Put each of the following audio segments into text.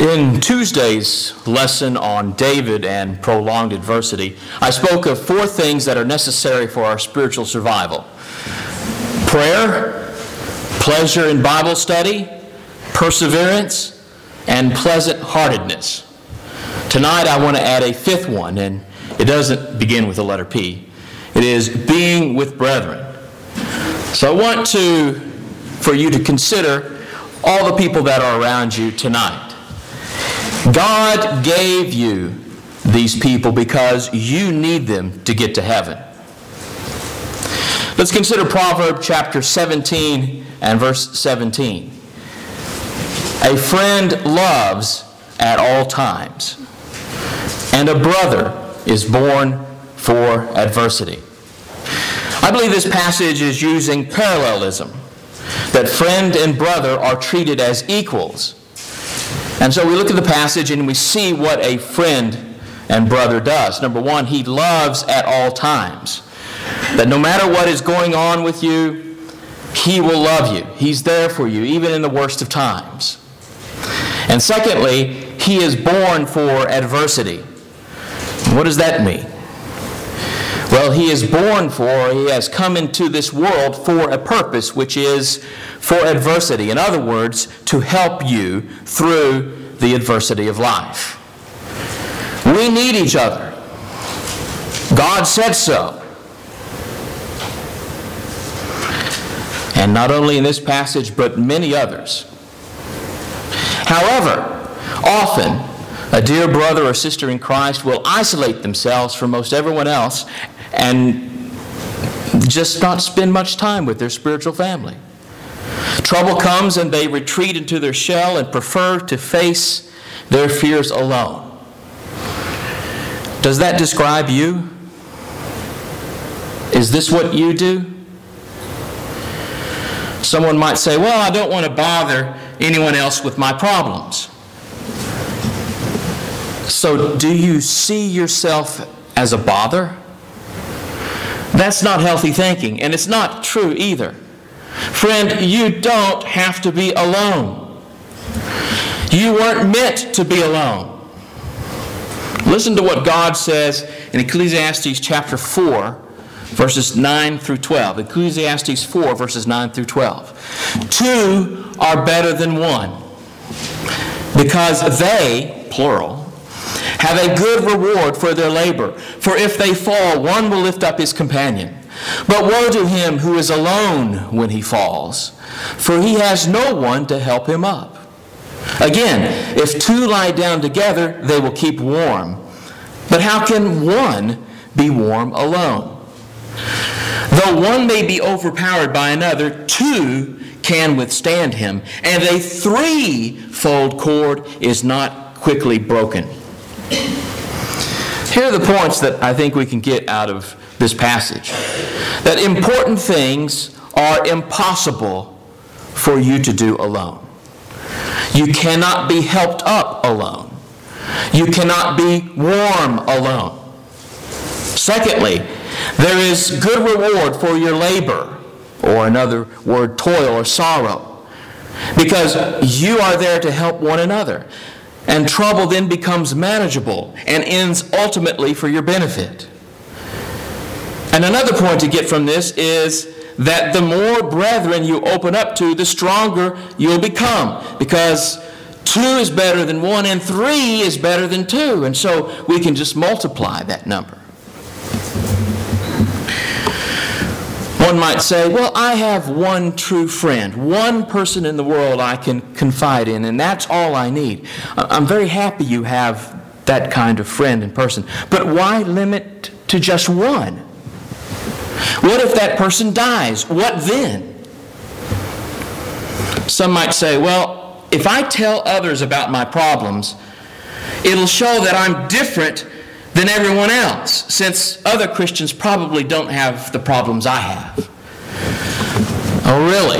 In Tuesday's lesson on David and prolonged adversity, I spoke of 4 things that are necessary for our spiritual survival: prayer, pleasure in Bible study, perseverance, and pleasant-heartedness. Tonight I want to add a 5th one, and it doesn't begin with the letter P. It is being with brethren. So I want for you to consider all the people that are around you tonight. God gave you these people because you need them to get to heaven. Let's consider Proverbs chapter 17 and verse 17. A friend loves at all times, and a brother is born for adversity. I believe this passage is using parallelism, that friend and brother are treated as equals. And so we look at the passage and we see what a friend and brother does. Number 1, he loves at all times. That no matter what is going on with you, he will love you. He's there for you, even in the worst of times. And secondly, he is born for adversity. What does that mean? Well, he is born for, he has come into this world for a purpose, which is for adversity. In other words, to help you through the adversity of life. We need each other. God said so. And not only in this passage, but many others. However, often, a dear brother or sister in Christ will isolate themselves from most everyone else and just not spend much time with their spiritual family. Trouble comes and they retreat into their shell and prefer to face their fears alone. Does that describe you? Is this what you do? Someone might say, well, I don't want to bother anyone else with my problems. So do you see yourself as a bother? That's not healthy thinking, and it's not true either. Friend, you don't have to be alone. You weren't meant to be alone. Listen to what God says in Ecclesiastes chapter 4, verses 9 through 12. Ecclesiastes 4, verses 9 through 12. 2 are better than 1, because they, plural, have a good reward for their labor. For if they fall, one will lift up his companion. But woe to him who is alone when he falls, for he has no one to help him up. Again, if 2 lie down together, they will keep warm. But how can one be warm alone? Though one may be overpowered by another, 2 can withstand him, and a 3-fold cord is not quickly broken. Here are the points that I think we can get out of this passage. That important things are impossible for you to do alone. You cannot be helped up alone. You cannot be warm alone. Secondly, there is good reward for your labor, or another word, toil or sorrow, because you are there to help one another. And trouble then becomes manageable and ends ultimately for your benefit. And another point to get from this is that the more brethren you open up to, the stronger you'll become. Because 2 is better than 1 and 3 is better than 2. And so we can just multiply that number. One might say, well, I have one true friend, one person in the world I can confide in, and that's all I need. I'm very happy you have that kind of friend and person. But why limit to just one? What if that person dies? What then? Some might say, well, if I tell others about my problems, it'll show that I'm different than everyone else, since other Christians probably don't have the problems I have. Oh, really?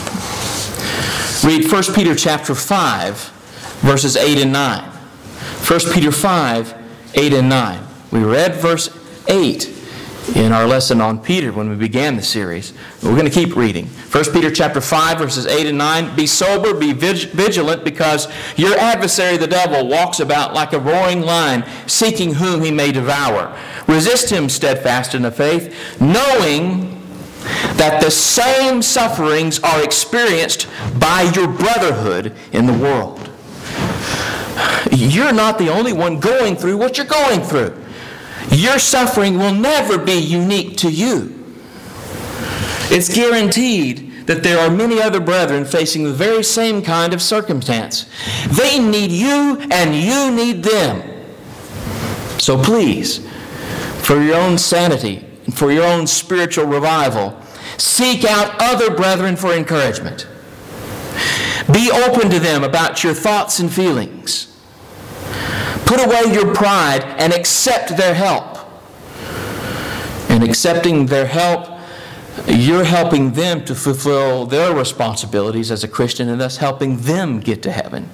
Read 1 Peter chapter 5, verses 8 and 9. 1 Peter 5, 8 and 9. We read verse 8. in our lesson on Peter when we began the series. We're going to keep reading. 1 Peter chapter 5, verses 8 and 9. Be sober, be vigilant, because your adversary the devil walks about like a roaring lion, seeking whom he may devour. Resist him steadfast in the faith, knowing that the same sufferings are experienced by your brotherhood in the world. You're not the only one going through what you're going through. Your suffering will never be unique to you. It's guaranteed that there are many other brethren facing the very same kind of circumstance. They need you and you need them. So please, for your own sanity and for your own spiritual revival, seek out other brethren for encouragement. Be open to them about your thoughts and feelings. Put away your pride and accept their help. In accepting their help, you're helping them to fulfill their responsibilities as a Christian and thus helping them get to heaven.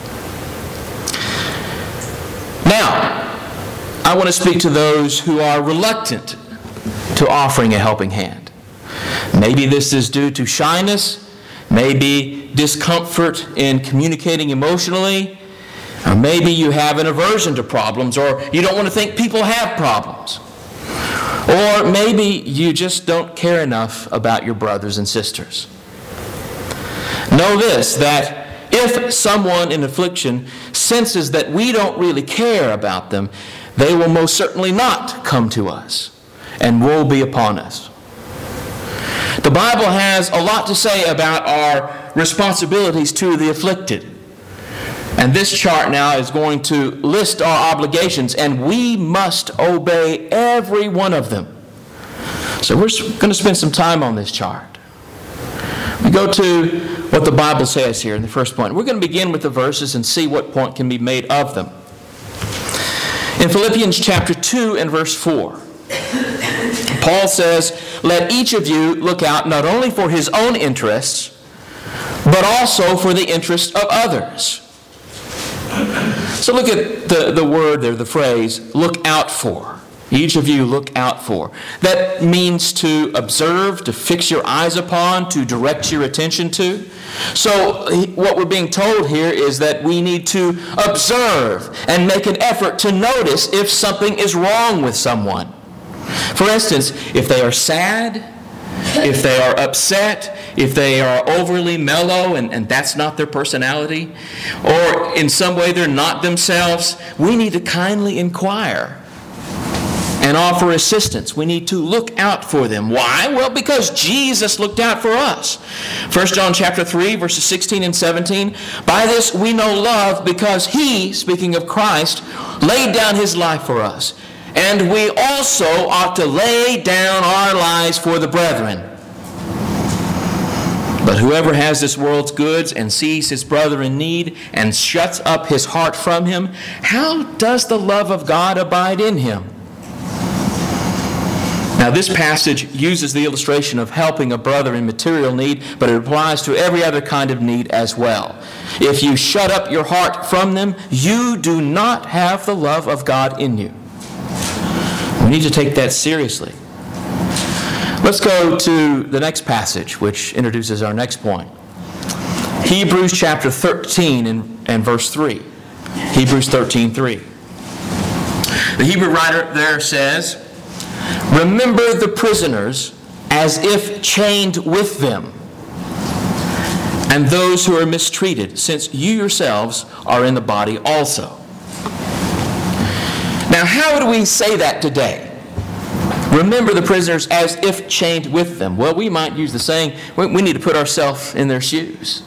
Now, I want to speak to those who are reluctant to offering a helping hand. Maybe this is due to shyness, maybe discomfort in communicating emotionally, or maybe you have an aversion to problems, or you don't want to think people have problems. Or maybe you just don't care enough about your brothers and sisters. Know this, that if someone in affliction senses that we don't really care about them, they will most certainly not come to us, and woe be upon us. The Bible has a lot to say about our responsibilities to the afflicted. And this chart now is going to list our obligations, and we must obey every one of them. So we're going to spend some time on this chart. We go to what the Bible says here in the first point. We're going to begin with the verses and see what point can be made of them. In Philippians chapter 2 and verse 4, Paul says, "Let each of you look out not only for his own interests, but also for the interests of others." So look at the word there, the phrase, look out for. Each of you look out for. That means to observe, to fix your eyes upon, to direct your attention to. So what we're being told here is that we need to observe and make an effort to notice if something is wrong with someone. For instance, if they are sad, if they are upset, if they are overly mellow and that's not their personality, or in some way they're not themselves, we need to kindly inquire and offer assistance. We need to look out for them. Why? Well, because Jesus looked out for us. 1 John chapter 3, verses 16 and 17, "By this we know love, because he," speaking of Christ, "laid down his life for us. And we also ought to lay down our lives for the brethren. But whoever has this world's goods and sees his brother in need and shuts up his heart from him, how does the love of God abide in him?" Now this passage uses the illustration of helping a brother in material need, but it applies to every other kind of need as well. If you shut up your heart from them, you do not have the love of God in you. We need to take that seriously. Let's go to the next passage, which introduces our next point. Hebrews chapter 13 and verse 3. Hebrews 13:3. The Hebrew writer there says, "Remember the prisoners as if chained with them, and those who are mistreated, since you yourselves are in the body also." Now, how do we say that today? Remember the prisoners as if chained with them. Well, we might use the saying, we need to put ourselves in their shoes.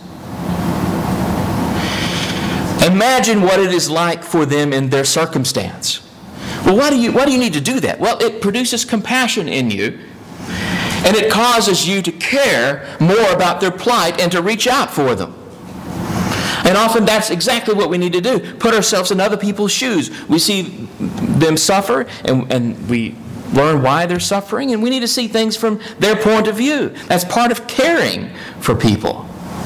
Imagine what it is like for them in their circumstance. Well, why do you need to do that? Well, it produces compassion in you, and it causes you to care more about their plight and to reach out for them. And often that's exactly what we need to do. Put ourselves in other people's shoes. We see them suffer, and we learn why they're suffering, and we need to see things from their point of view. That's part of caring for people.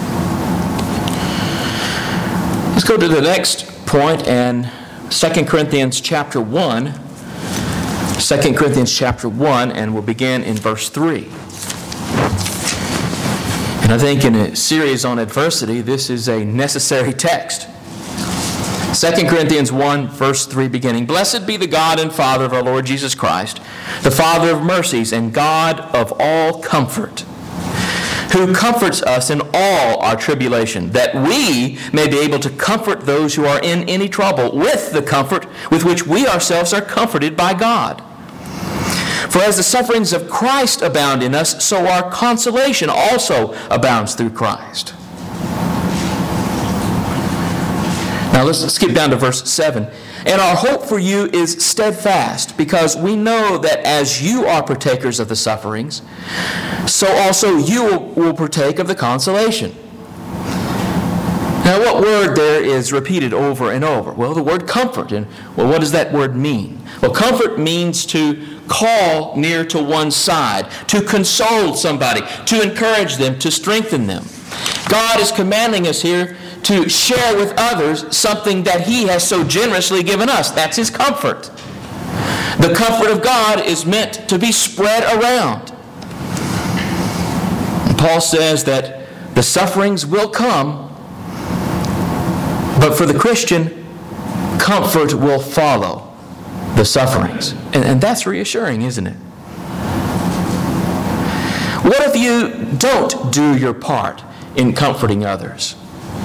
Let's go to the next point in 2 Corinthians chapter 1. 2 Corinthians chapter 1, and we'll begin in verse 3. And I think in a series on adversity, this is a necessary text. 2 Corinthians 1, verse 3 beginning. Blessed be the God and Father of our Lord Jesus Christ, the Father of mercies and God of all comfort, who comforts us in all our tribulation, that we may be able to comfort those who are in any trouble with the comfort with which we ourselves are comforted by God. For as the sufferings of Christ abound in us, so our consolation also abounds through Christ. Now let's skip down to verse 7. And our hope for you is steadfast, because we know that as you are partakers of the sufferings, so also you will partake of the consolation. Now what word there is repeated over and over? Well, the word comfort. And well, what does that word mean? Well, comfort means to call near to one's side, to console somebody, to encourage them, to strengthen them. God is commanding us here to share with others something that He has so generously given us. That's His comfort. The comfort of God is meant to be spread around. And Paul says that the sufferings will come, but for the Christian, comfort will follow the sufferings. And that's reassuring, isn't it? What if you don't do your part in comforting others?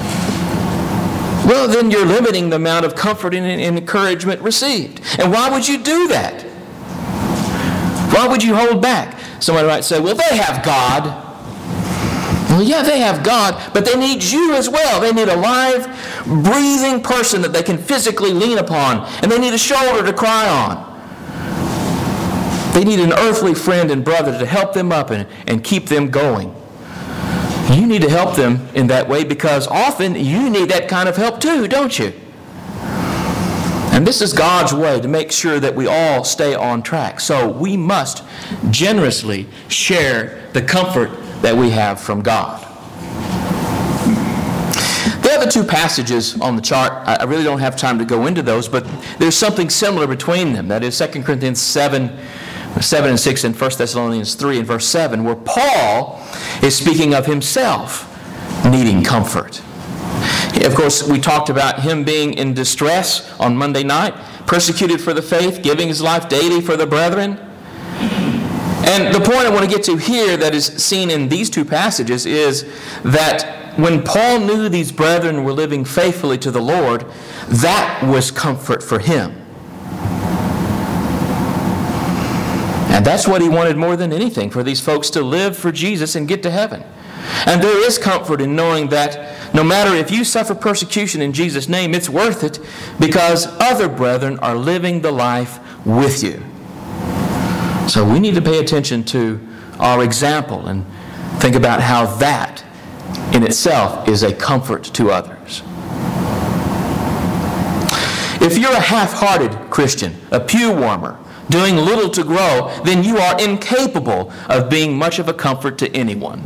Well, then you're limiting the amount of comfort and encouragement received. And why would you do that? Why would you hold back? Somebody might say, well, they have God. Well, yeah, they have God, but they need you as well. They need a live, breathing person that they can physically lean upon, and they need a shoulder to cry on. They need an earthly friend and brother to help them up and keep them going. You need to help them in that way, because often you need that kind of help too, don't you? And this is God's way to make sure that we all stay on track. So we must generously share the comfort that we have from God. The other two passages on the chart, I really don't have time to go into those, but there's something similar between them. That is 2 Corinthians 7 and 6, and 1 Thessalonians 3 and verse 7, where Paul is speaking of himself needing comfort. Of course, we talked about him being in distress on Monday night, persecuted for the faith, giving his life daily for the brethren. And the point I want to get to here that is seen in these two passages is that when Paul knew these brethren were living faithfully to the Lord, that was comfort for him. And that's what he wanted more than anything, for these folks to live for Jesus and get to heaven. And there is comfort in knowing that no matter if you suffer persecution in Jesus' name, it's worth it, because other brethren are living the life with you. So we need to pay attention to our example and think about how that in itself is a comfort to others. If you're a half-hearted Christian, a pew warmer, doing little to grow, then you are incapable of being much of a comfort to anyone.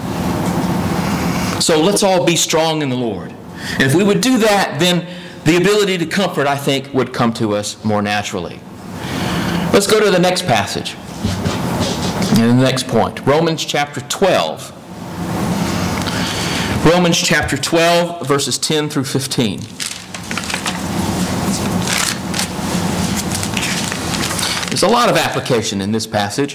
So let's all be strong in the Lord. And if we would do that, then the ability to comfort, I think, would come to us more naturally. Let's go to the next passage. And the next point, Romans chapter 12. Romans chapter 12, verses 10 through 15. There's a lot of application in this passage.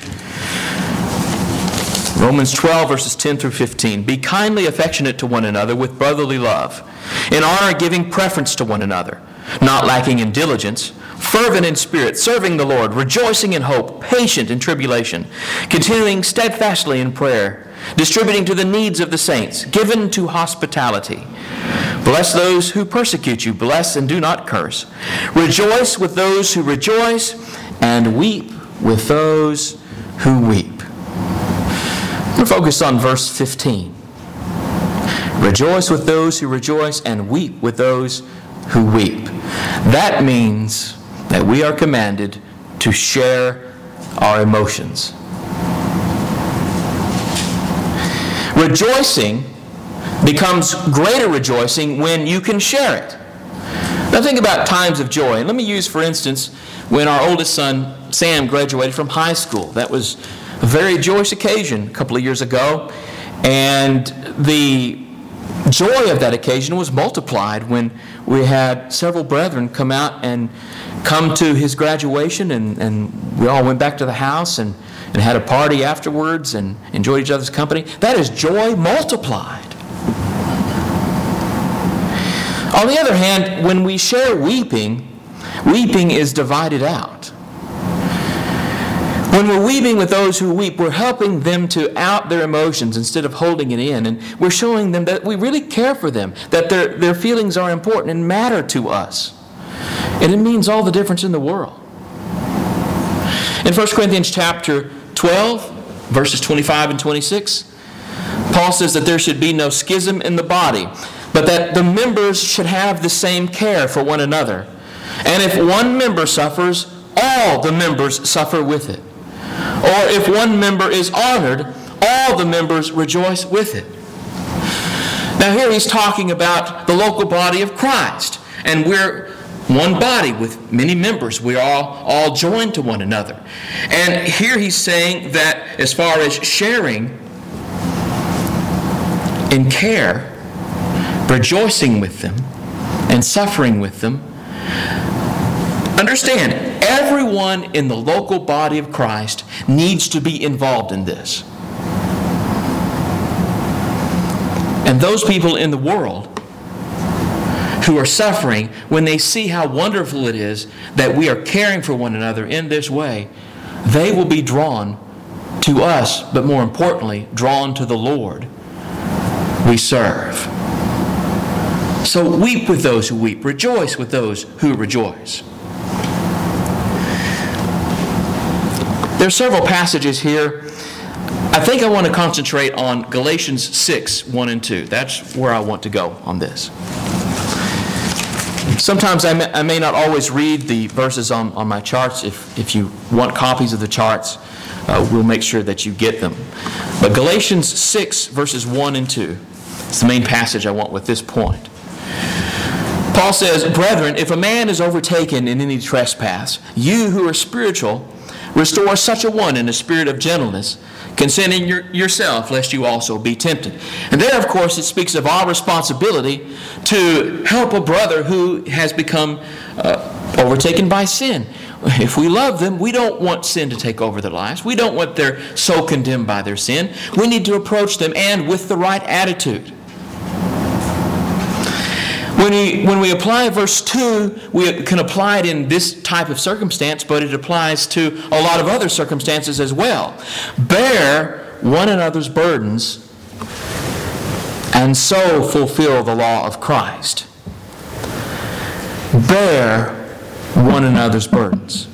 Romans 12, verses 10 through 15. Be kindly affectionate to one another with brotherly love, in honor giving preference to one another, not lacking in diligence, fervent in spirit, serving the Lord, rejoicing in hope, patient in tribulation, continuing steadfastly in prayer, distributing to the needs of the saints, given to hospitality. Bless those who persecute you, bless and do not curse. Rejoice with those who rejoice, and weep with those who weep. We're focused on verse 15. Rejoice with those who rejoice, and weep with those who weep. That means that we are commanded to share our emotions. Rejoicing becomes greater rejoicing when you can share it. Now think about times of joy. And let me use, for instance, when our oldest son Sam graduated from high school. That was a very joyous occasion a couple of years ago. And the joy of that occasion was multiplied when we had several brethren come out and come to his graduation, and we all went back to the house and had a party afterwards and enjoyed each other's company. That is joy multiplied. On the other hand, when we share weeping is divided out. When we're weeping with those who weep, we're helping them to out their emotions instead of holding it in. And we're showing them that we really care for them, that their feelings are important and matter to us. And it means all the difference in the world. In 1 Corinthians chapter 12, verses 25 and 26, Paul says that there should be no schism in the body, but that the members should have the same care for one another. And if one member suffers, all the members suffer with it. Or if one member is honored, all the members rejoice with it. Now here he's talking about the local body of Christ. And we're one body with many members. We are all joined to one another. And here he's saying that as far as sharing in care, rejoicing with them, and suffering with them, understand, everyone in the local body of Christ needs to be involved in this. And those people in the world who are suffering, when they see how wonderful it is that we are caring for one another in this way, they will be drawn to us, but more importantly, drawn to the Lord we serve. So weep with those who weep, rejoice with those who rejoice. There are several passages here. I think I want to concentrate on Galatians 6, 1 and 2. That's where I want to go on this. Sometimes I may not always read the verses on my charts. If you want copies of the charts, we'll make sure that you get them. But Galatians 6, verses 1 and 2 is the main passage I want with this point. Paul says, "Brethren, if a man is overtaken in any trespass, you who are spiritual, restore such a one in a spirit of gentleness, consenting yourself, lest you also be tempted." And there, of course, it speaks of our responsibility to help a brother who has become overtaken by sin. If we love them, we don't want sin to take over their lives. We don't want they're so condemned by their sin. We need to approach them, and with the right attitude. When we apply verse 2, we can apply it in this type of circumstance, but it applies to a lot of other circumstances as well. Bear one another's burdens, and so fulfill the law of Christ. Bear one another's burdens.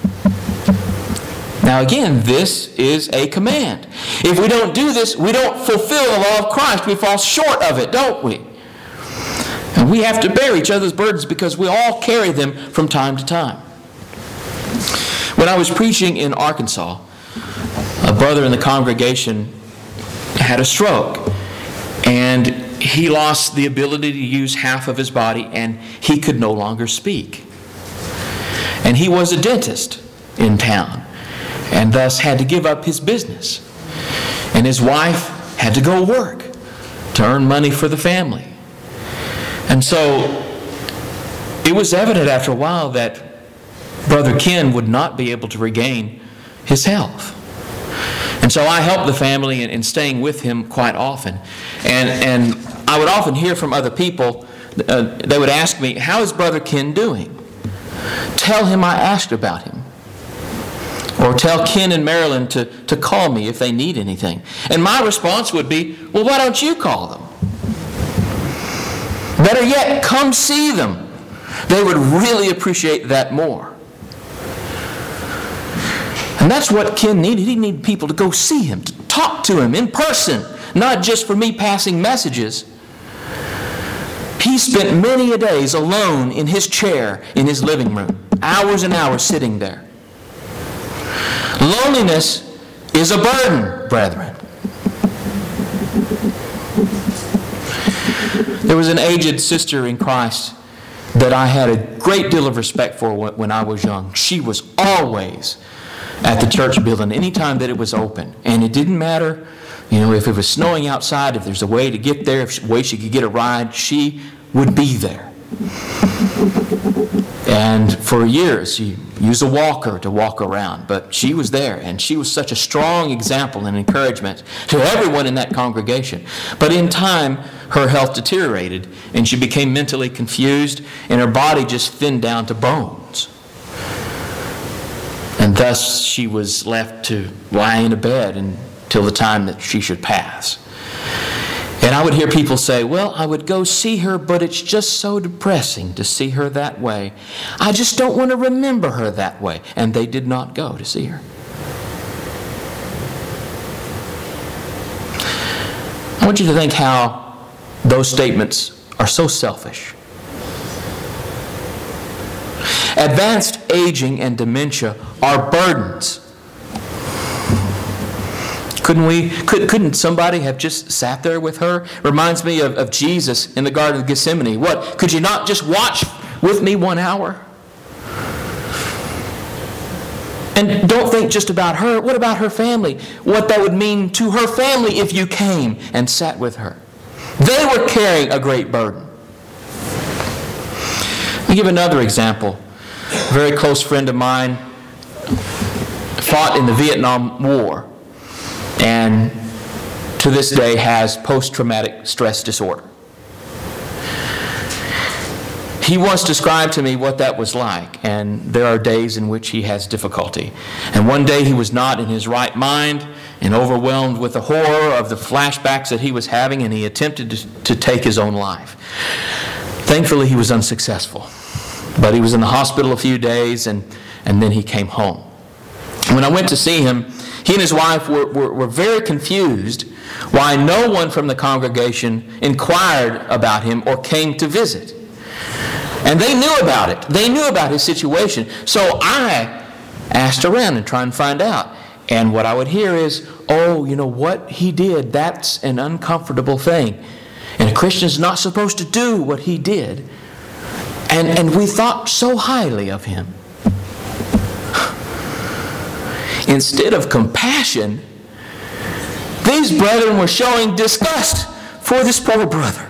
Now again, this is a command. If we don't do this, we don't fulfill the law of Christ. We fall short of it, don't we? And we have to bear each other's burdens because we all carry them from time to time. When I was preaching in Arkansas, a brother in the congregation had a stroke, and he lost the ability to use half of his body, and he could no longer speak. And he was a dentist in town, and thus had to give up his business. And his wife had to go work to earn money for the family. And so it was evident after a while that Brother Ken would not be able to regain his health. And so I helped the family in staying with him quite often. And I would often hear from other people, they would ask me, "How is Brother Ken doing? Tell him I asked about him." Or tell Ken and Marilyn to call me if they need anything. And my response would be, "Well, why don't you call them? Better yet, come see them." They would really appreciate that more. And that's what Ken needed. He needed people to go see him, to talk to him in person, not just for me passing messages. He spent many a days alone in his chair in his living room, hours and hours sitting there. Loneliness is a burden, brethren. There was an aged sister in Christ that I had a great deal of respect for when I was young. She was always at the church building anytime that it was open. And it didn't matter, if it was snowing outside, if there's a way to get there, if a way she could get a ride, she would be there. And for years, she used a walker to walk around, but she was there, and she was such a strong example and encouragement to everyone in that congregation. But in time, her health deteriorated, and she became mentally confused, and her body just thinned down to bones. And thus, she was left to lie in a bed until the time that she should pass. And I would hear people say, well, I would go see her, but it's just so depressing to see her that way. I just don't want to remember her that way. And they did not go to see her. I want you to think how those statements are so selfish. Advanced aging and dementia are burdens. Couldn't somebody have just sat there with her? Reminds me of Jesus in the Garden of Gethsemane. What? Could you not just watch with me 1 hour? And don't think just about her. What about her family? What that would mean to her family if you came and sat with her. They were carrying a great burden. Let me give another example. A very close friend of mine fought in the Vietnam War, and to this day has post-traumatic stress disorder. He once described to me what that was like, and there are days in which he has difficulty. And one day he was not in his right mind and overwhelmed with the horror of the flashbacks that he was having, and he attempted to take his own life. Thankfully, he was unsuccessful. But he was in the hospital a few days, and then he came home. When I went to see him, he and his wife were very confused why no one from the congregation inquired about him or came to visit. And they knew about it. They knew about his situation. So I asked around and tried and find out. And what I would hear is, what he did, that's an uncomfortable thing. And a Christian's not supposed to do what he did. And we thought so highly of him. Instead of compassion, these brethren were showing disgust for this poor brother.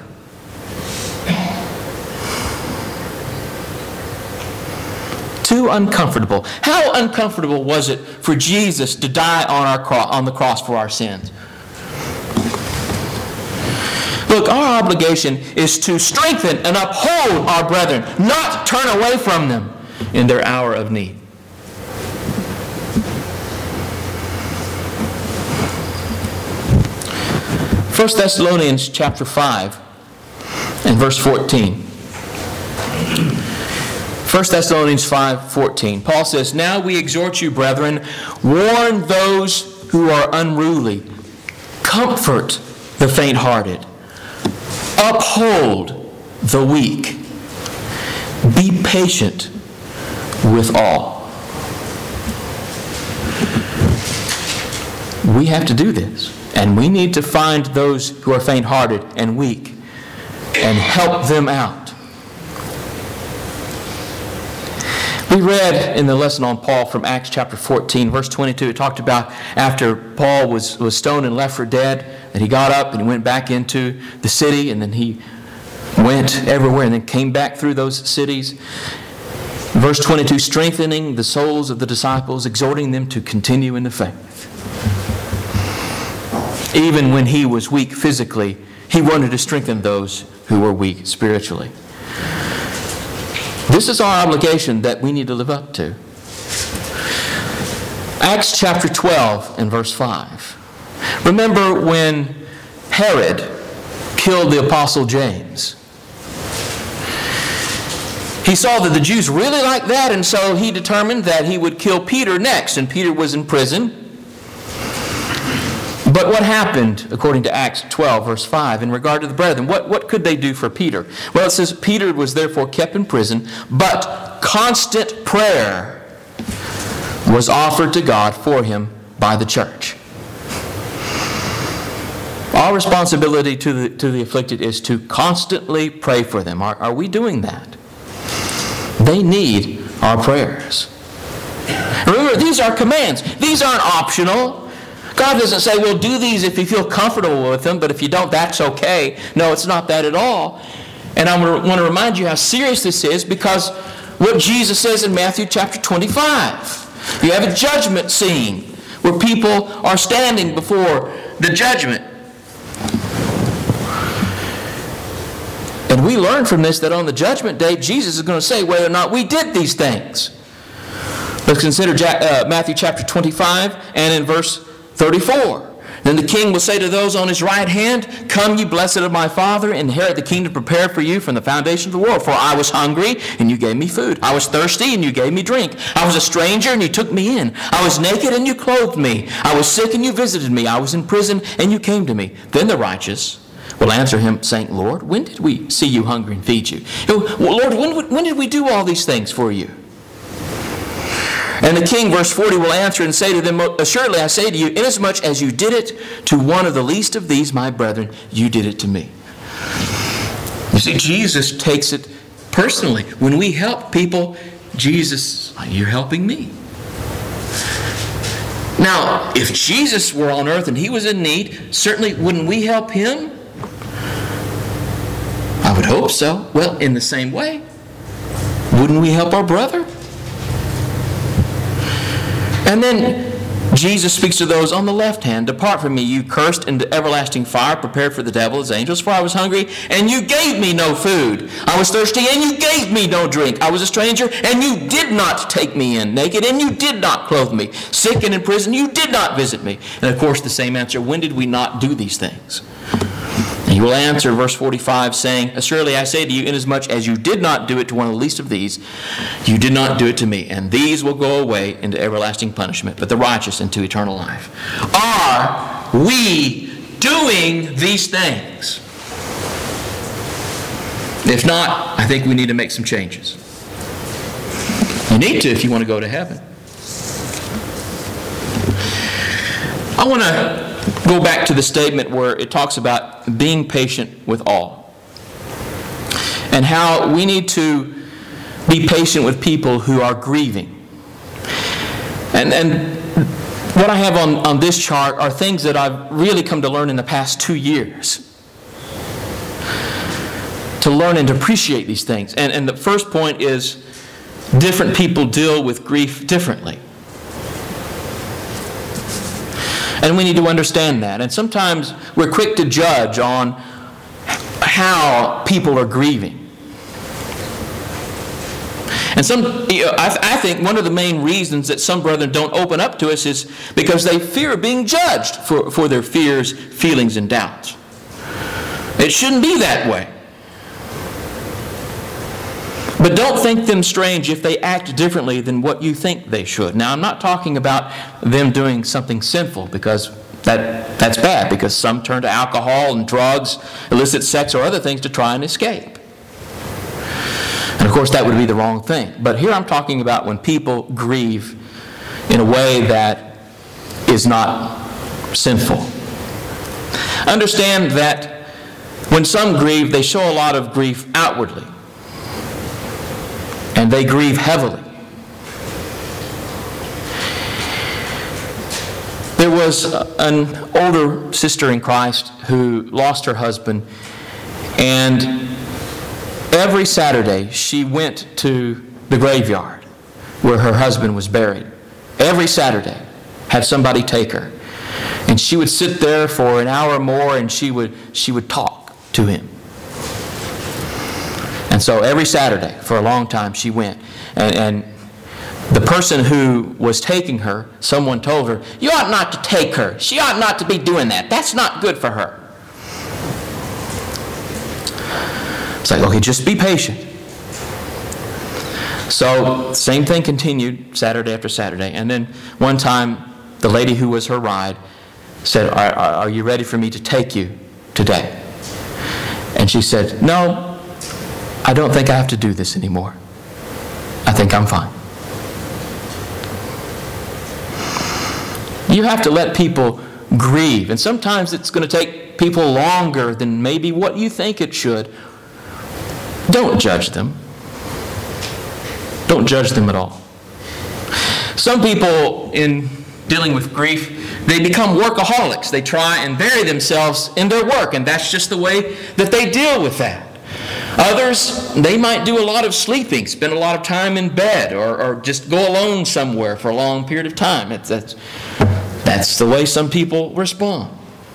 Too uncomfortable. How uncomfortable was it for Jesus to die on the cross for our sins? Look, our obligation is to strengthen and uphold our brethren, not turn away from them in their hour of need. 1 Thessalonians chapter 5 and verse 14. 1 Thessalonians 5:14. Paul says, "Now we exhort you, brethren, warn those who are unruly, comfort the faint-hearted, uphold the weak, be patient with all." We have to do this. And we need to find those who are faint-hearted and weak and help them out. We read in the lesson on Paul from Acts chapter 14, verse 22, it talked about after Paul was stoned and left for dead, that he got up and he went back into the city, and then he went everywhere and then came back through those cities. Verse 22, strengthening the souls of the disciples, exhorting them to continue in the faith. Even when he was weak physically, he wanted to strengthen those who were weak spiritually. This is our obligation that we need to live up to. Acts chapter 12 and verse 5. Remember when Herod killed the apostle James? He saw that the Jews really liked that, and so he determined that he would kill Peter next, and Peter was in prison. But what happened, according to Acts 12, verse 5, in regard to the brethren? What could they do for Peter? Well, it says, Peter was therefore kept in prison, but constant prayer was offered to God for him by the church. Our responsibility to the afflicted is to constantly pray for them. Are we doing that? They need our prayers. Remember, these are commands. These aren't optional. God doesn't say, well, do these if you feel comfortable with them, but if you don't, that's okay. No, it's not that at all. And I want to remind you how serious this is, because what Jesus says in Matthew chapter 25. You have a judgment scene where people are standing before the judgment. And we learn from this that on the judgment day, Jesus is going to say whether or not we did these things. Let's consider Matthew chapter 25 and in verse 34. Then the king will say to those on his right hand, "Come, ye blessed of my Father, inherit the kingdom prepared for you from the foundation of the world. For I was hungry, and you gave me food. I was thirsty, and you gave me drink. I was a stranger, and you took me in. I was naked, and you clothed me. I was sick, and you visited me. I was in prison, and you came to me." Then the righteous will answer him, saying, "Lord, when did we see you hungry and feed you? Well, Lord, when did we do all these things for you?" And the king, verse 40, will answer and say to them, "Assuredly I say to you, inasmuch as you did it to one of the least of these, my brethren, you did it to me." You see, Jesus takes it personally. When we help people, Jesus, you're helping me. Now, if Jesus were on earth and he was in need, certainly wouldn't we help him? I would hope so. Well, in the same way, wouldn't we help our brother? And then Jesus speaks to those on the left hand, "Depart from me, you cursed, into everlasting fire, prepared for the devil and his angels. For I was hungry, and you gave me no food. I was thirsty, and you gave me no drink. I was a stranger, and you did not take me in. Naked, and you did not clothe me. Sick and in prison, you did not visit me." And of course, the same answer, when did we not do these things? And he will answer, verse 45, saying, "Assuredly I say to you, inasmuch as you did not do it to one of the least of these, you did not do it to me. And these will go away into everlasting punishment, but the righteous into eternal life." Are we doing these things? If not, I think we need to make some changes. You need to if you want to go to heaven. I want to go back to the statement where it talks about being patient with all, and how we need to be patient with people who are grieving. And what I have on this chart are things that I've really come to learn in the past 2 years. To learn and to appreciate these things. And the first point is, different people deal with grief differently. And we need to understand that. And sometimes we're quick to judge on how people are grieving. And I think one of the main reasons that some brethren don't open up to us is because they fear being judged for their fears, feelings, and doubts. It shouldn't be that way. But don't think them strange if they act differently than what you think they should. Now, I'm not talking about them doing something sinful, because that's bad, because some turn to alcohol and drugs, illicit sex, or other things to try and escape. And of course, that would be the wrong thing. But here I'm talking about when people grieve in a way that is not sinful. Understand that when some grieve, they show a lot of grief outwardly. And they grieve heavily. There was an older sister in Christ who lost her husband, and every Saturday she went to the graveyard where her husband was buried. Every Saturday, had somebody take her. And she would sit there for an hour or more, and she would talk to him. And so every Saturday, for a long time, she went. And the person who was taking her, someone told her, "You ought not to take her. She ought not to be doing that. That's not good for her." It's like, okay, just be patient. So, same thing continued Saturday after Saturday. And then one time, the lady who was her ride said, are you ready for me to take you today? And she said, "No, I don't think I have to do this anymore. I think I'm fine." You have to let people grieve. And sometimes it's going to take people longer than maybe what you think it should. Don't judge them. Don't judge them at all. Some people, in dealing with grief, they become workaholics. They try and bury themselves in their work, and that's just the way that they deal with that. Others, they might do a lot of sleeping, spend a lot of time in bed, or just go alone somewhere for a long period of time. That's the way some people respond.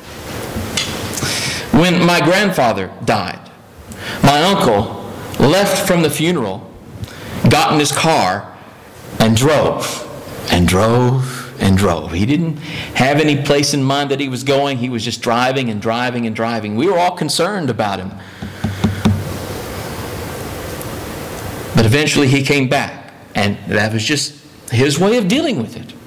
When my grandfather died, my uncle left from the funeral, got in his car, and drove, and drove, and drove. He didn't have any place in mind that he was going. He was just driving and driving and driving. We were all concerned about him. But eventually he came back, and that was just his way of dealing with it.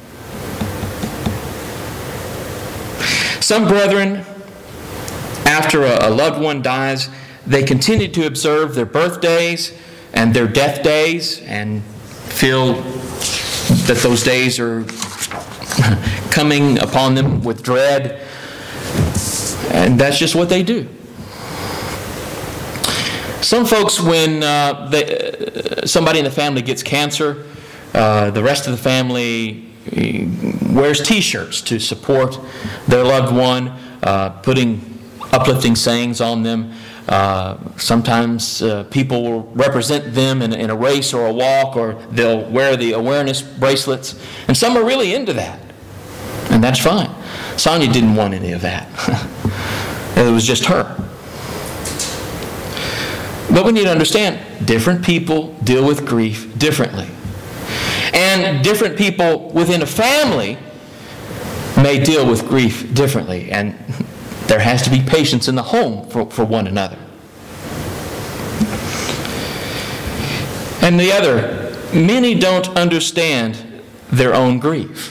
Some brethren, after a loved one dies, they continue to observe their birthdays and their death days and feel that those days are coming upon them with dread. And that's just what they do. Some folks, when somebody in the family gets cancer, the rest of the family wears T-shirts to support their loved one, putting uplifting sayings on them. Sometimes people will represent them in a race or a walk, or they'll wear the awareness bracelets. And some are really into that. And that's fine. Sonia didn't want any of that. It was just her. But we need to understand, different people deal with grief differently. And different people within a family may deal with grief differently. And there has to be patience in the home for one another. And the other, many don't understand their own grief.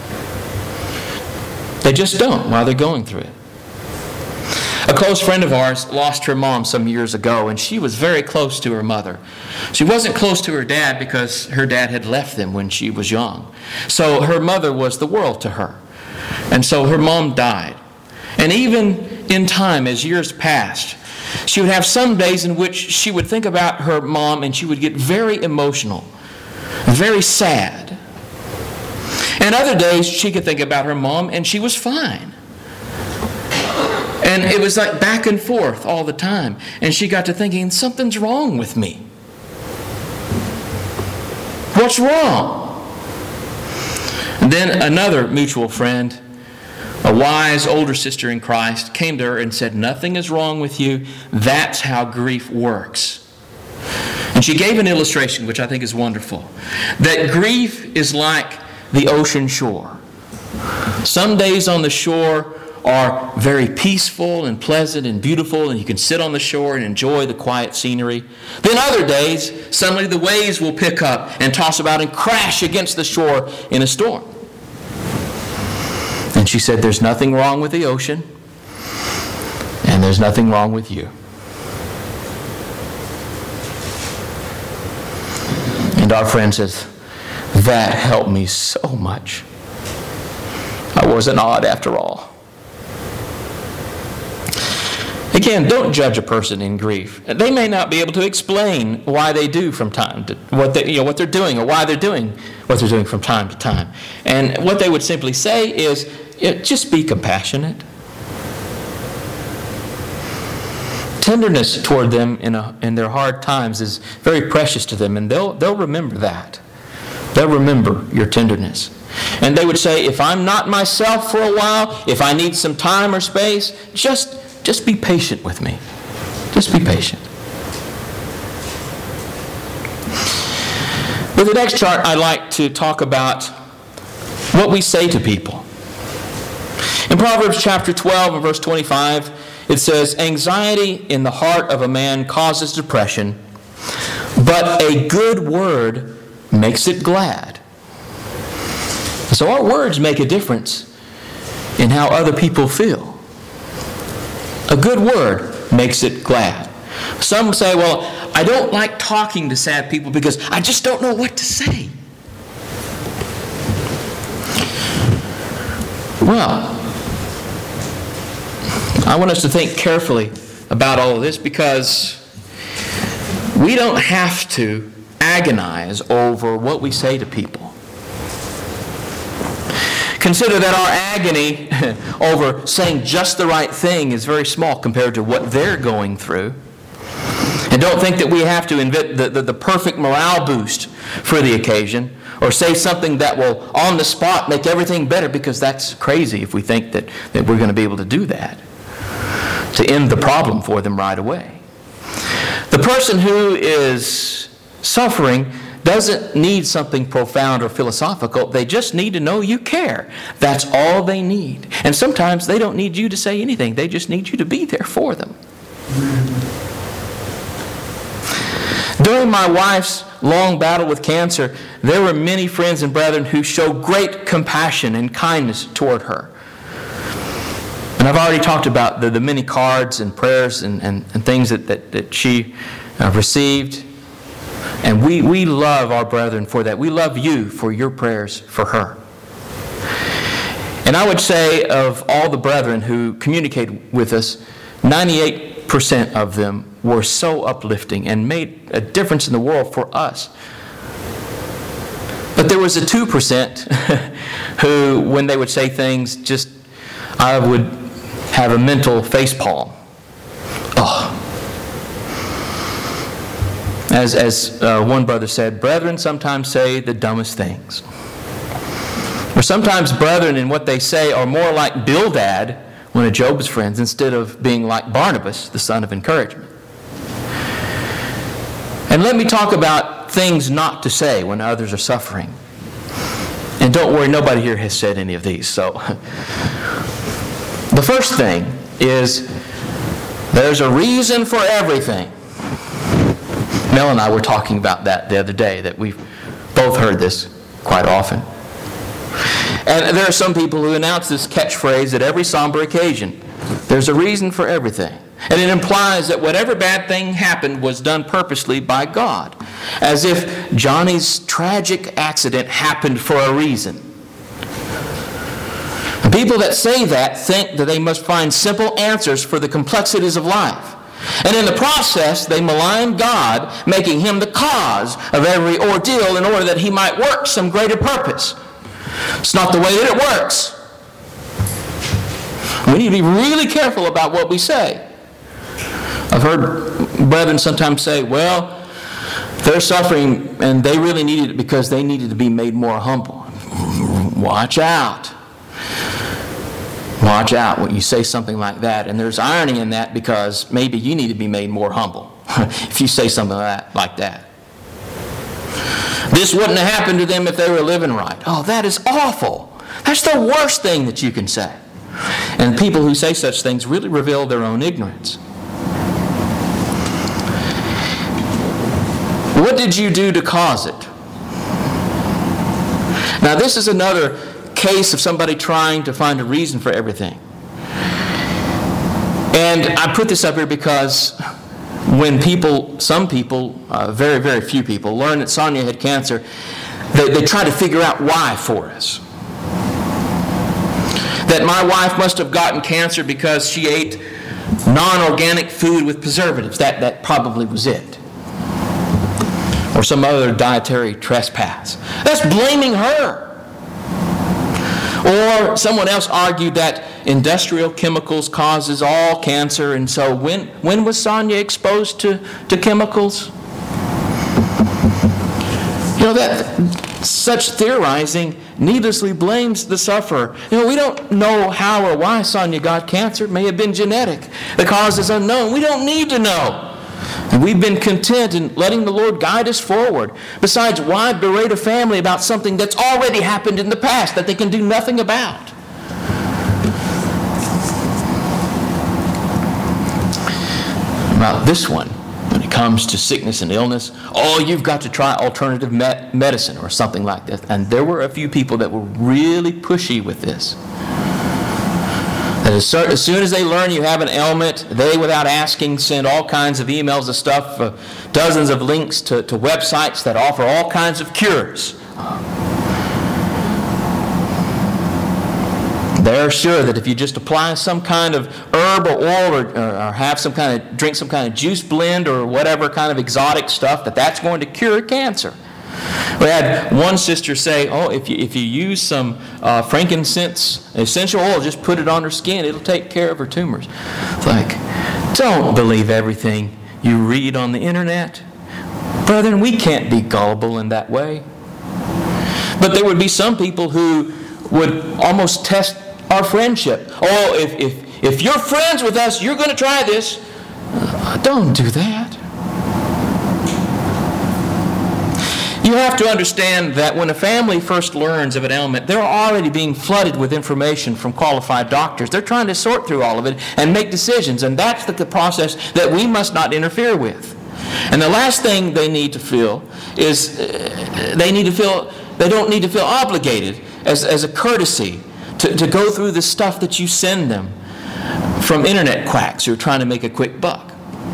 They just don't while they're going through it. A close friend of ours lost her mom some years ago, and she was very close to her mother. She wasn't close to her dad because her dad had left them when she was young. So her mother was the world to her. And so her mom died. And even in time, as years passed, she would have some days in which she would think about her mom and she would get very emotional, very sad. And other days she could think about her mom and she was fine. And it was like back and forth all the time. And she got to thinking, something's wrong with me. What's wrong? And then another mutual friend, a wise older sister in Christ, came to her and said, nothing is wrong with you. That's how grief works. And she gave an illustration, which I think is wonderful, that grief is like the ocean shore. Some days on the shore are very peaceful and pleasant and beautiful, and you can sit on the shore and enjoy the quiet scenery. Then other days, suddenly the waves will pick up and toss about and crash against the shore in a storm. And she said, there's nothing wrong with the ocean, and there's nothing wrong with you. And our friend says, that helped me so much. I wasn't odd after all. Again, don't judge a person in grief. They may not be able to explain why they do from time to what they're doing, or why they're doing what they're doing from time to time. And what they would simply say is, just be compassionate. Tenderness toward them in their hard times is very precious to them, and they'll remember that. They'll remember your tenderness. And they would say, if I'm not myself for a while, if I need some time or space, just be patient with me. Just be patient. With the next chart, I'd like to talk about what we say to people. In Proverbs chapter 12 and verse 25, it says, anxiety in the heart of a man causes depression, but a good word makes it glad. So our words make a difference in how other people feel. A good word makes it glad. Some say, well, I don't like talking to sad people because I just don't know what to say. Well, I want us to think carefully about all of this, because we don't have to agonize over what we say to people. Consider that our agony over saying just the right thing is very small compared to what they're going through. And don't think that we have to invent the perfect morale boost for the occasion, or say something that will on the spot make everything better, because that's crazy if we think that we're going to be able to do that to end the problem for them right away. The person who is suffering doesn't need something profound or philosophical. They just need to know you care. That's all they need. And sometimes they don't need you to say anything. They just need you to be there for them. During my wife's long battle with cancer, there were many friends and brethren who showed great compassion and kindness toward her. And I've already talked about the many cards and prayers and things that she received. And we love our brethren for that. We love you for your prayers for her. And I would say of all the brethren who communicated with us, 98% of them were so uplifting and made a difference in the world for us. But there was a 2% who, when they would say things, just I would have a mental facepalm. Oh. As one brother said, brethren sometimes say the dumbest things. Or sometimes brethren in what they say are more like Bildad, one of Job's friends, instead of being like Barnabas, the son of encouragement. And let me talk about things not to say when others are suffering. And don't worry, nobody here has said any of these. So, the first thing is there's a reason for everything. Mel and I were talking about that the other day, that we've both heard this quite often. And there are some people who announce this catchphrase at every somber occasion. There's a reason for everything. And it implies that whatever bad thing happened was done purposely by God. As if Johnny's tragic accident happened for a reason. And people that say that think that they must find simple answers for the complexities of life. And in the process, they malign God, making Him the cause of every ordeal in order that He might work some greater purpose. It's not the way that it works. We need to be really careful about what we say. I've heard brethren sometimes say, well, they're suffering and they really needed it because they needed to be made more humble. Watch out. Watch out when you say something like that. And there's irony in that, because maybe you need to be made more humble if you say something like that. This wouldn't have happened to them if they were living right. Oh, that is awful. That's the worst thing that you can say. And people who say such things really reveal their own ignorance. What did you do to cause it? Now, this is another case of somebody trying to find a reason for everything. And I put this up here because when some people, very, very few people, learn that Sonia had cancer, they try to figure out why for us. That my wife must have gotten cancer because she ate non-organic food with preservatives. That probably was it. Or some other dietary trespass. That's blaming her. Or someone else argued that industrial chemicals causes all cancer, and so when was Sonia exposed to chemicals? You know, that such theorizing needlessly blames the sufferer. You know, we don't know how or why Sonia got cancer. It may have been genetic. The cause is unknown. We don't need to know. And we've been content in letting the Lord guide us forward. Besides, why berate a family about something that's already happened in the past that they can do nothing about? About this one, when it comes to sickness and illness, you've got to try alternative medicine or something like that. And there were a few people that were really pushy with this. That as soon as they learn you have an ailment, they, without asking, send all kinds of emails and stuff, dozens of links to websites that offer all kinds of cures. They're sure that if you just apply some kind of herb or oil or have drink some kind of juice blend or whatever kind of exotic stuff, that's going to cure cancer. We had one sister say, oh, if you use some frankincense essential oil, just put it on her skin, it'll take care of her tumors. It's like, don't believe everything you read on the internet. Brethren, we can't be gullible in that way. But there would be some people who would almost test our friendship. Oh, if you're friends with us, you're going to try this. Don't do that. You have to understand that when a family first learns of an ailment, they're already being flooded with information from qualified doctors. They're trying to sort through all of it and make decisions, and that's the process that we must not interfere with. And the last thing they need to feel is they don't need to feel obligated as a courtesy to go through the stuff that you send them from internet quacks who are trying to make a quick buck.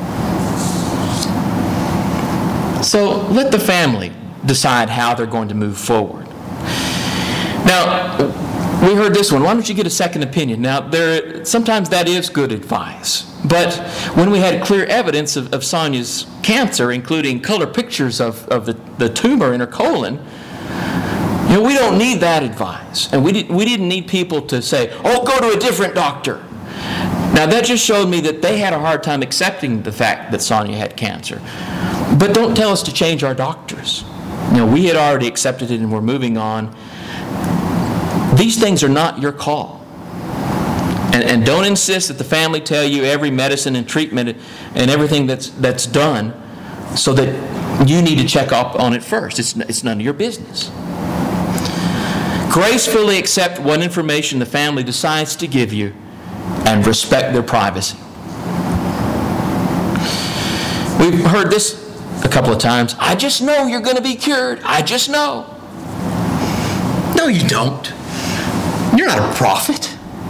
So let the family decide how they're going to move forward. Now, we heard this one. Why don't you get a second opinion? Now, sometimes that is good advice. But when we had clear evidence of Sonia's cancer, including color pictures of the tumor in her colon, we don't need that advice. And we didn't need people to say, oh, go to a different doctor. Now, that just showed me that they had a hard time accepting the fact that Sonia had cancer. But don't tell us to change our doctors. We had already accepted it and we're moving on. These things are not your call. And don't insist that the family tell you every medicine and treatment and everything that's done so that you need to check up on it first. It's none of your business. Gracefully accept what information the family decides to give you and respect their privacy. We've heard this a couple of times. I just know you're going to be cured. I just know. No, you don't. You're not a prophet.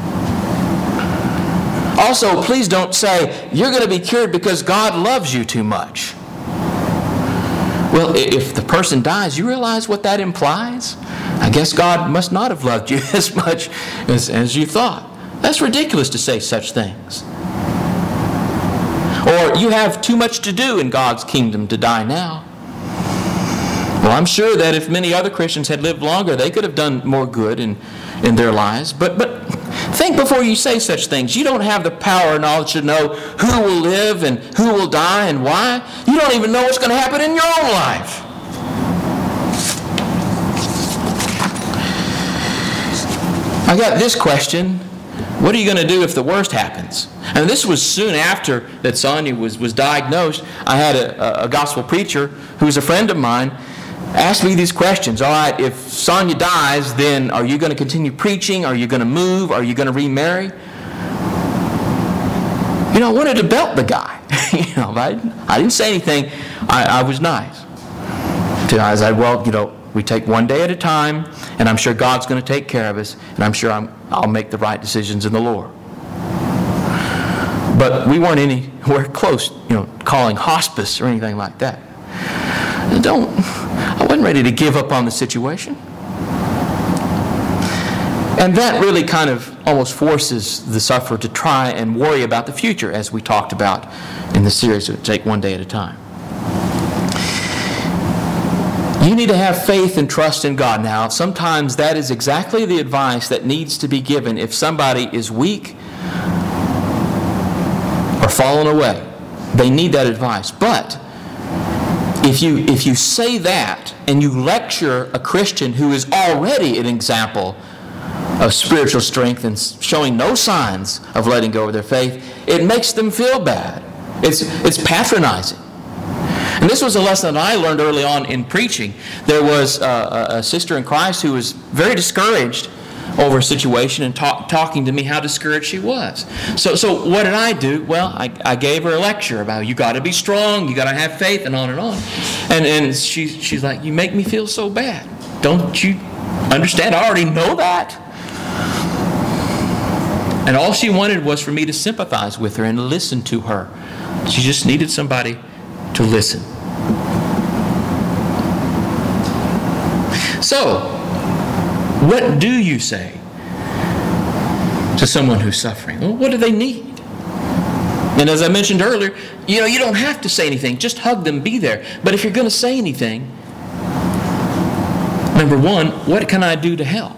Also, please don't say you're going to be cured because God loves you too much. Well, if the person dies, you realize what that implies? I guess God must not have loved you as much as you thought. That's ridiculous to say such things. Or you have too much to do in God's kingdom to die now. Well, I'm sure that if many other Christians had lived longer, they could have done more good in their lives. But think before you say such things. You don't have the power or knowledge to know who will live and who will die and why. You don't even know what's going to happen in your own life. I got this question. What are you going to do if the worst happens? And this was soon after that Sonia was diagnosed. I had a gospel preacher who was a friend of mine ask me these questions. All right, if Sonia dies, then are you going to continue preaching? Are you going to move? Are you going to remarry? I wanted to belt the guy. I didn't say anything. I was nice. I said, well, we take one day at a time, and I'm sure God's going to take care of us, and I'm sure I'll make the right decisions in the Lord. But we weren't anywhere close, calling hospice or anything like that. I wasn't ready to give up on the situation. And that really kind of almost forces the sufferer to try and worry about the future, as we talked about in the series, Take One Day at a Time. You need to have faith and trust in God. Now, sometimes that is exactly the advice that needs to be given if somebody is weak or fallen away. They need that advice. But if you say that and you lecture a Christian who is already an example of spiritual strength and showing no signs of letting go of their faith, it makes them feel bad. It's patronizing. And this was a lesson that I learned early on in preaching. There was a sister in Christ who was very discouraged over a situation and talking to me how discouraged she was. So what did I do? Well, I gave her a lecture about you got to be strong, you got to have faith, and on and on. And she's like, you make me feel so bad. Don't you understand? I already know that. And all she wanted was for me to sympathize with her and listen to her. She just needed somebody to listen. So, what do you say? to someone who's suffering? Well, what do they need? And as I mentioned earlier, you don't have to say anything. Just hug them, be there. But if you're going to say anything, number one, what can I do to help?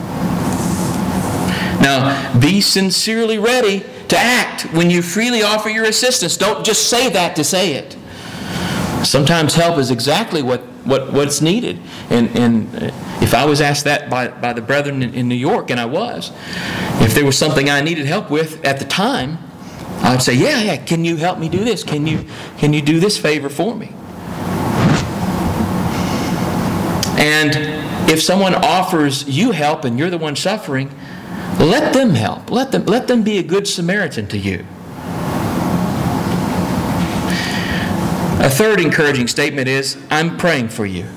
Now, be sincerely ready to act when you freely offer your assistance. Don't just say that to say it. Sometimes help is exactly what's needed. And if I was asked that by the brethren in New York, and I was, if there was something I needed help with at the time, I would say, yeah, can you help me do this? Can you do this favor for me? And if someone offers you help and you're the one suffering, let them help. Let them be a good Samaritan to you. A third encouraging statement is, I'm praying for you.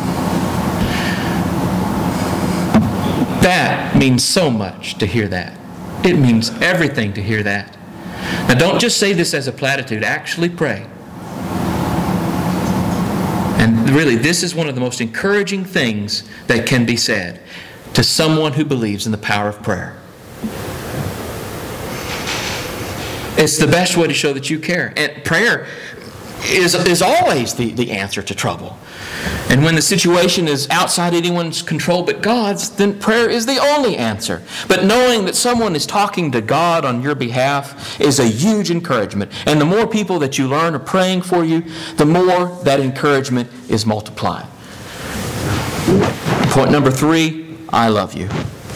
That means so much to hear that. It means everything to hear that. Now, don't just say this as a platitude. Actually pray. And really, this is one of the most encouraging things that can be said to someone who believes in the power of prayer. It's the best way to show that you care. And prayer is always the answer to trouble. And when the situation is outside anyone's control but God's, then prayer is the only answer. But knowing that someone is talking to God on your behalf is a huge encouragement. And the more people that you learn are praying for you, the more that encouragement is multiplied. Point number 3, I love you.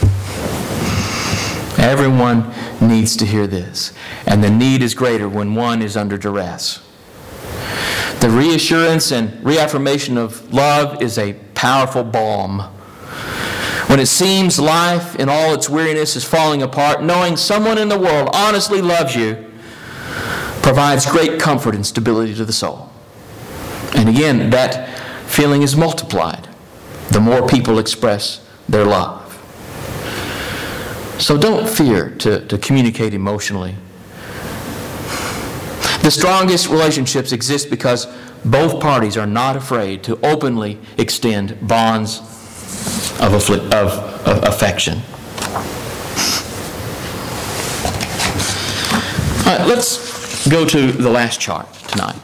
Everyone needs to hear this. And the need is greater when one is under duress. The reassurance and reaffirmation of love is a powerful balm. When it seems life in all its weariness is falling apart, knowing someone in the world honestly loves you provides great comfort and stability to the soul. And again, that feeling is multiplied the more people express their love. So don't fear to communicate emotionally. The strongest relationships exist because both parties are not afraid to openly extend bonds of affection. All right, let's go to the last chart tonight.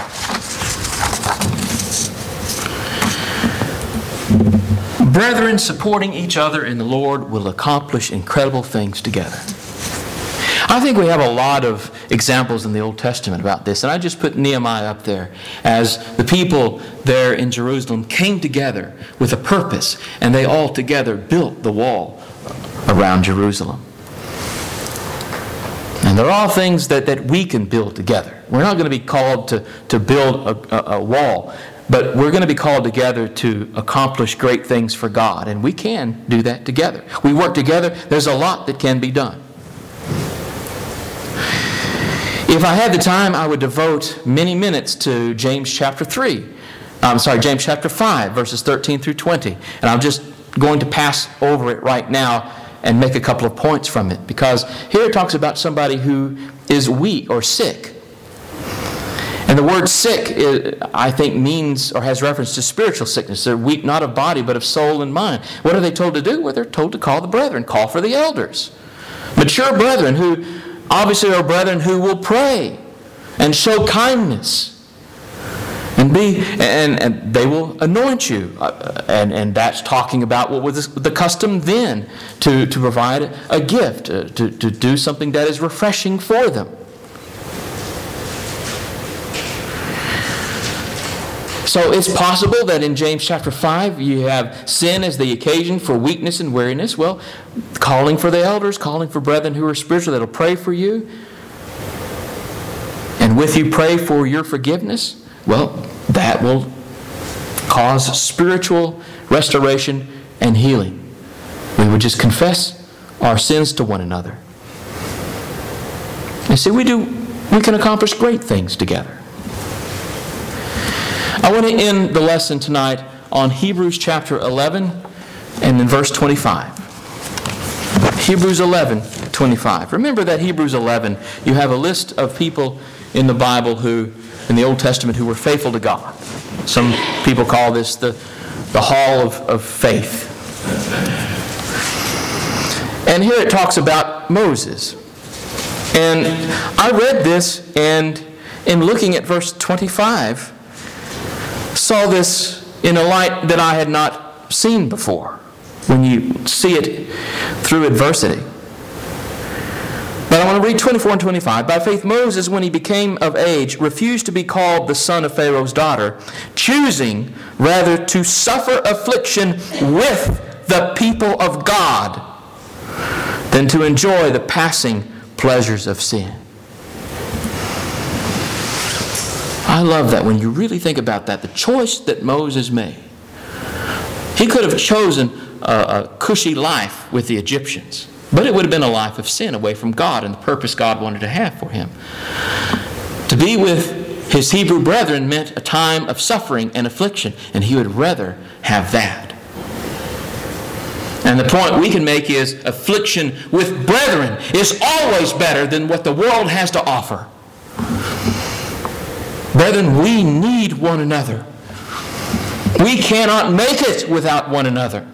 Brethren supporting each other in the Lord will accomplish incredible things together. I think we have a lot of examples in the Old Testament about this, and I just put Nehemiah up there as the people there in Jerusalem came together with a purpose, and they all together built the wall around Jerusalem. And they're all things that we can build together. We're not going to be called to build a wall, but we're going to be called together to accomplish great things for God, and we can do that together. We work together. There's a lot that can be done. If I had the time, I would devote many minutes to James chapter 5, verses 13 through 20. And I'm just going to pass over it right now and make a couple of points from it. Because here it talks about somebody who is weak or sick. And the word sick, I think, means or has reference to spiritual sickness. They're weak not of body, but of soul and mind. What are they told to do? Well, they're told to call the brethren, call for the elders. Mature brethren who obviously are brethren who will pray and show kindness. And they will anoint you. And that's talking about what was the custom then, to provide a gift, to do something that is refreshing for them. So it's possible that in James chapter 5 you have sin as the occasion for weakness and weariness. Well, calling for the elders, calling for brethren who are spiritual that will pray for you, and with you pray for your forgiveness. Well, that will cause spiritual restoration and healing. We would just confess our sins to one another. And see, we can accomplish great things together. I want to end the lesson tonight on Hebrews chapter 11 and in verse 25. Hebrews 11:25. Remember that Hebrews 11, you have a list of people in the Bible in the Old Testament, who were faithful to God. Some people call this the hall of faith. And here it talks about Moses. And I read this, and in looking at verse 25, saw this in a light that I had not seen before, when you see it through adversity. But I want to read 24 and 25. By faith Moses, when he became of age, refused to be called the son of Pharaoh's daughter, choosing rather to suffer affliction with the people of God than to enjoy the passing pleasures of sin. I love that when you really think about that, the choice that Moses made. He could have chosen a cushy life with the Egyptians, but it would have been a life of sin away from God and the purpose God wanted to have for him. To be with his Hebrew brethren meant a time of suffering and affliction, and he would rather have that. And the point we can make is affliction with brethren is always better than what the world has to offer. Brethren, we need one another. We cannot make it without one another.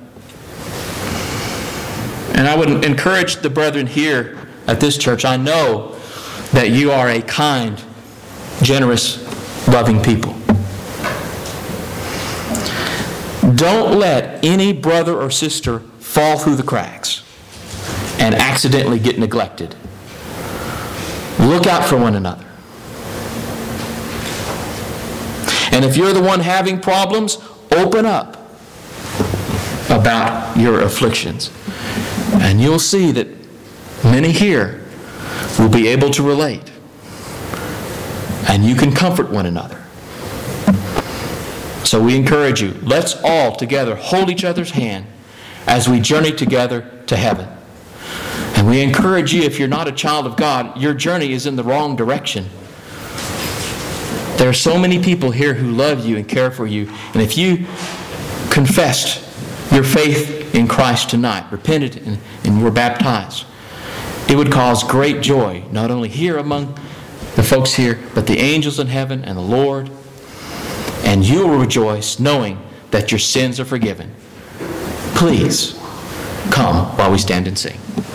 And I would encourage the brethren here at this church. I know that you are a kind, generous, loving people. Don't let any brother or sister fall through the cracks and accidentally get neglected. Look out for one another. And if you're the one having problems, open up about your afflictions. And you'll see that many here will be able to relate. And you can comfort one another. So we encourage you, let's all together hold each other's hand as we journey together to heaven. And we encourage you, if you're not a child of God, your journey is in the wrong direction. There are so many people here who love you and care for you. And if you confessed your faith in Christ tonight, repented and were baptized, it would cause great joy, not only here among the folks here, but the angels in heaven and the Lord. And you will rejoice knowing that your sins are forgiven. Please come while we stand and sing.